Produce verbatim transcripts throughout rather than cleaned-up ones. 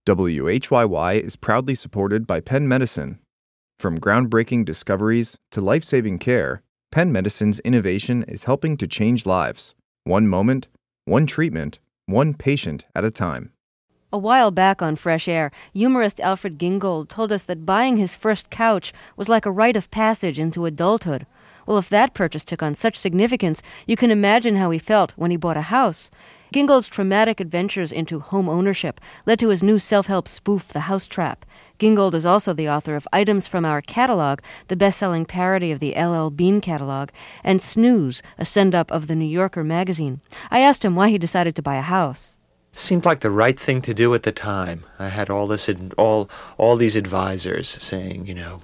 W H Y Y is proudly supported by Penn Medicine. From groundbreaking discoveries to life-saving care, Penn Medicine's innovation is helping to change lives, one moment, one treatment, one patient at a time. A while back on Fresh Air, humorist Alfred Gingold told us that buying his first couch was like a rite of passage into adulthood. Well, if that purchase took on such significance, you can imagine how he felt when he bought a house. Gingold's traumatic adventures into home ownership led to his new self-help spoof, The House Trap. Gingold is also the author of Items from Our Catalog, the best-selling parody of the L L. Bean catalog, and Snooze, a send-up of the New Yorker magazine. I asked him why he decided to buy a house. Seemed like the right thing to do at the time. I had all this, all all these advisors saying, you know,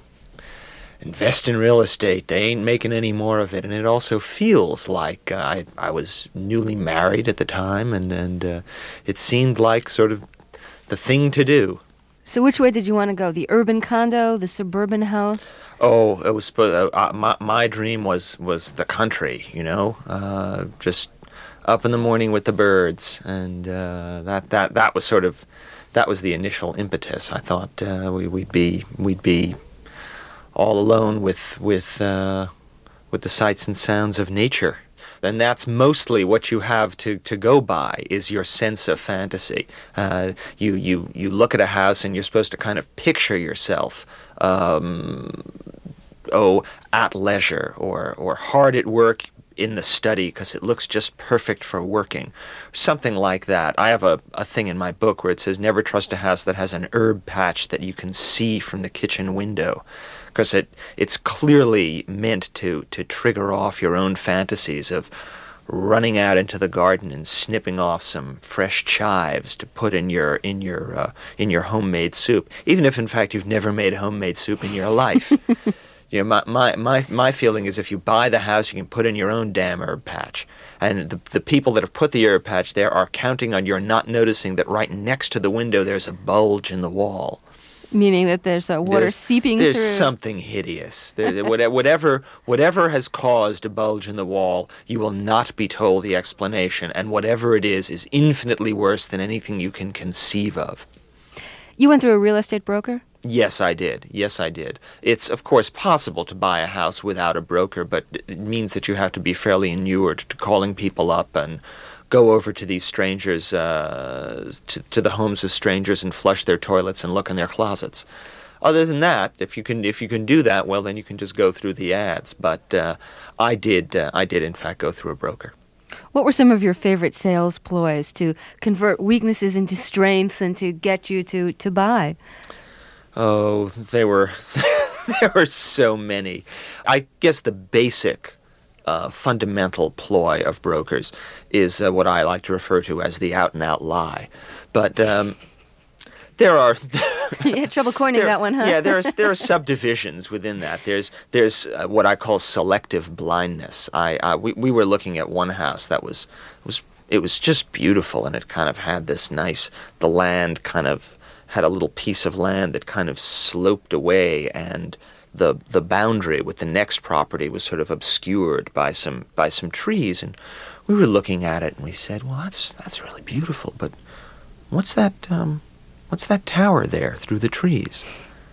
invest in real estate. They ain't making any more of it. And it also feels like uh, I I was newly married at the time, and and uh, it seemed like sort of the thing to do. So which way did you want to go? The urban condo, the suburban house? Oh, it was uh, uh, my my dream was was the country. You know, uh, just up in the morning with the birds, and uh, that that that was sort of that was the initial impetus. I thought uh, we, we'd be we'd be. all alone with with uh, with the sights and sounds of nature. And that's mostly what you have to, to go by, is your sense of fantasy. Uh, you, you, you look at a house and you're supposed to kind of picture yourself, um, oh, at leisure or, or hard at work in the study because it looks just perfect for working. Something like that. I have a, a thing in my book where it says, never trust a house that has an herb patch that you can see from the kitchen window. Because it it's clearly meant to, to trigger off your own fantasies of running out into the garden and snipping off some fresh chives to put in your in your uh, in your homemade soup, even if in fact you've never made homemade soup in your life. You know, my, my, my, my feeling is if you buy the house, you can put in your own damn herb patch. And the the people that have put the herb patch there are counting on your not noticing that right next to the window there's a bulge in the wall. Meaning that there's uh, water there's, seeping there's through. There's something hideous. There, whatever, whatever has caused a bulge in the wall, you will not be told the explanation. And whatever it is, is infinitely worse than anything you can conceive of. You went through a real estate broker? Yes, I did. Yes, I did. It's, of course, possible to buy a house without a broker, but it means that you have to be fairly inured to calling people up and go over to these strangers, uh, to, to the homes of strangers and flush their toilets and look in their closets. Other than that, if you can if you can do that, well, then you can just go through the ads. But uh, I did, uh, I did in fact go through a broker. What were some of your favorite sales ploys to convert weaknesses into strengths and to get you to, to buy? Oh, there were there were so many. I guess the basic Uh, fundamental ploy of brokers is uh, what I like to refer to as the out-and-out lie. But um, there are... You had trouble coining there, that one, huh? Yeah, there are, there are subdivisions within that. There's there's uh, what I call selective blindness. I, I we, we were looking at one house that was was it was just beautiful, and it kind of had this nice... The land kind of had a little piece of land that kind of sloped away, and the the boundary with the next property was sort of obscured by some by some trees, and we were looking at it and we said, well, that's that's really beautiful, but what's that um what's that tower there through the trees?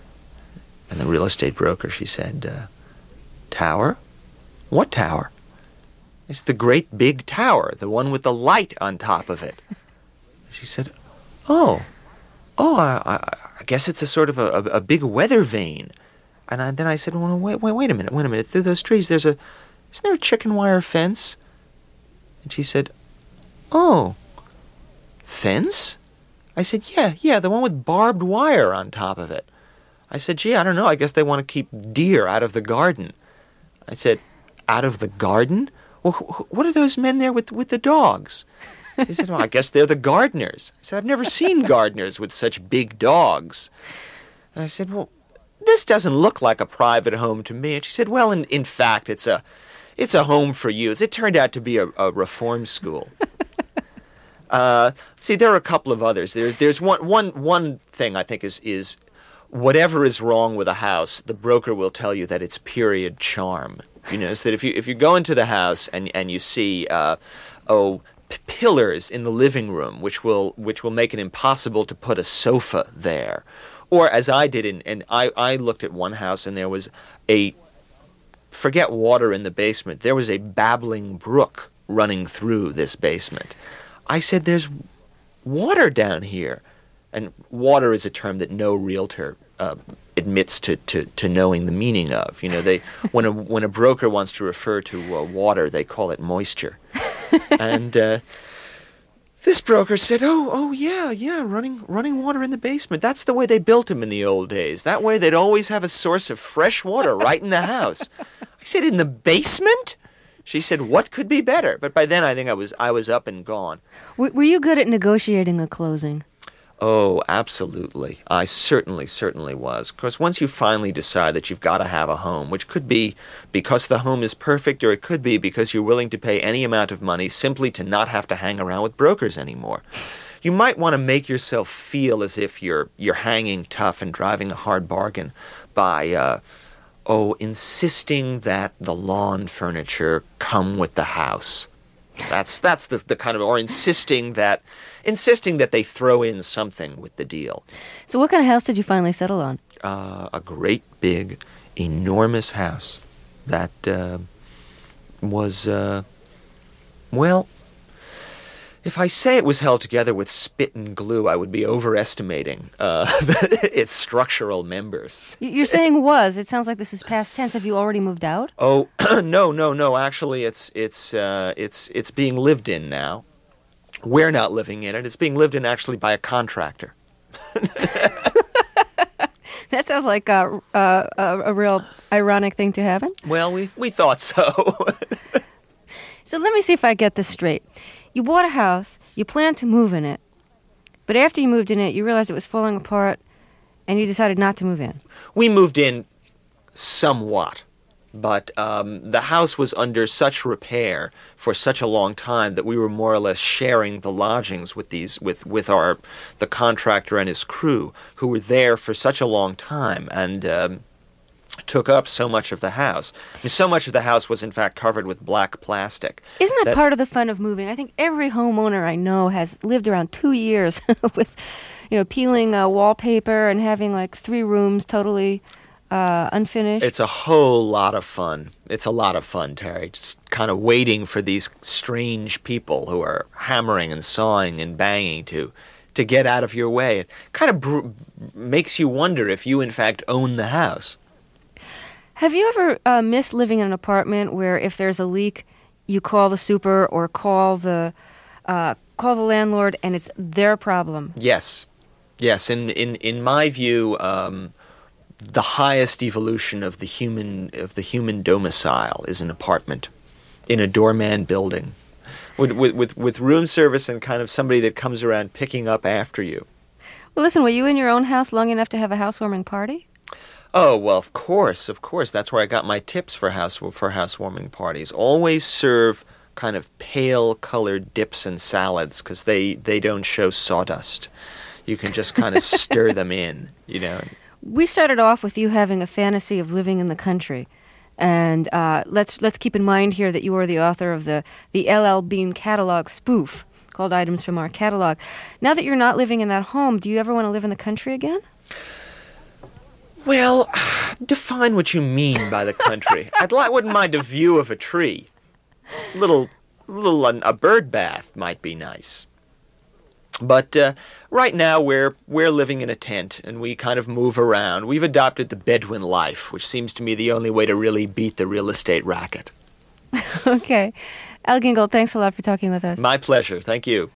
And the real estate broker, she said, uh, tower? What tower? It's the great big tower, the one with the light on top of it. She said, oh oh I, I, I guess it's a sort of a, a, a big weather vane. And I, then I said, well, wait, wait, wait a minute, wait a minute. Through those trees, there's a, isn't there a chicken wire fence? And she said, oh, fence? I said, yeah, yeah, the one with barbed wire on top of it. I said, gee, I don't know, I guess they want to keep deer out of the garden. I said, out of the garden? Well, wh- what are those men there with, with the dogs? He said, well, I guess they're the gardeners. I said, I've never seen gardeners with such big dogs. And I said, well, this doesn't look like a private home to me. And she said, well, in, in fact, it's a it's a home for youths. It turned out to be a, a reform school. uh, see, there are a couple of others. There, there's one, one, one thing I think is, is whatever is wrong with a house, the broker will tell you that it's period charm. You know, so that if you if you go into the house and, and you see, uh, oh, p- pillars in the living room, which will which will make it impossible to put a sofa there. Or as I did, in, and I, I looked at one house and there was a, forget water in the basement, there was a babbling brook running through this basement. I said, there's water down here. And water is a term that no realtor uh, admits to, to, to knowing the meaning of. You know, they when a when a broker wants to refer to uh, water, they call it moisture. And uh, this broker said, "Oh, oh yeah, yeah, running running water in the basement. That's the way they built them in the old days. That way they'd always have a source of fresh water right in the house." I said, "In the basement?" She said, "What could be better?" But by then, I think I was I was up and gone. W- were you good at negotiating a closing? Oh, absolutely. I certainly, certainly was. Because once you finally decide that you've got to have a home, which could be because the home is perfect, or it could be because you're willing to pay any amount of money simply to not have to hang around with brokers anymore, you might want to make yourself feel as if you're you're hanging tough and driving a hard bargain by, uh, oh, insisting that the lawn furniture come with the house. That's that's the the kind of, or insisting that insisting that they throw in something with the deal. So what kind of house did you finally settle on? Uh, a great big, enormous house that uh, was, uh, well, if I say it was held together with spit and glue, I would be overestimating uh, its structural members. Y- You're saying was. It sounds like this is past tense. Have you already moved out? Oh, no, no, no. Actually, it's it's uh, it's it's being lived in now. We're not living in it. It's being lived in actually by a contractor. That sounds like a, a, a, a real ironic thing to happen. Well, we, we thought so. So let me see if I get this straight. You bought a house, you planned to move in it, but after you moved in it, you realized it was falling apart, and you decided not to move in. We moved in somewhat, but um, the house was under such repair for such a long time that we were more or less sharing the lodgings with these with, with our the contractor and his crew, who were there for such a long time and um, took up so much of the house. I mean, so much of the house was in fact covered with black plastic. Isn't that, that part of the fun of moving? I think every homeowner I know has lived around two years with, you know, peeling uh, wallpaper and having like three rooms totally uh, unfinished. It's a whole lot of fun. It's a lot of fun, Terry. Just kind of waiting for these strange people who are hammering and sawing and banging to to get out of your way. It kind of br- makes you wonder if you in fact own the house. Have you ever uh, missed living in an apartment where if there's a leak, you call the super or call the uh, call the landlord and it's their problem? Yes. Yes. In in, in my view, um, the highest evolution of the human of the human domicile is an apartment in a doorman building with, with, with, with room service and kind of somebody that comes around picking up after you. Well, listen, were you in your own house long enough to have a housewarming party? Oh, well, of course, of course. That's where I got my tips for house for housewarming parties. Always serve kind of pale-colored dips and salads because they, they don't show sawdust. You can just kind of stir them in, you know. We started off with you having a fantasy of living in the country. And uh, let's let's keep in mind here that you are the author of the, the L L. Bean catalog spoof called Items from Our Catalog. Now that you're not living in that home, do you ever want to live in the country again? Well, define what you mean by the country. I'd like, wouldn't mind a view of a tree. Little, little uh, a bird bath might be nice. But uh, right now we're we're living in a tent and we kind of move around. We've adopted the Bedouin life, which seems to me the only way to really beat the real estate racket. Okay. Al Gingold, thanks a lot for talking with us. My pleasure. Thank you.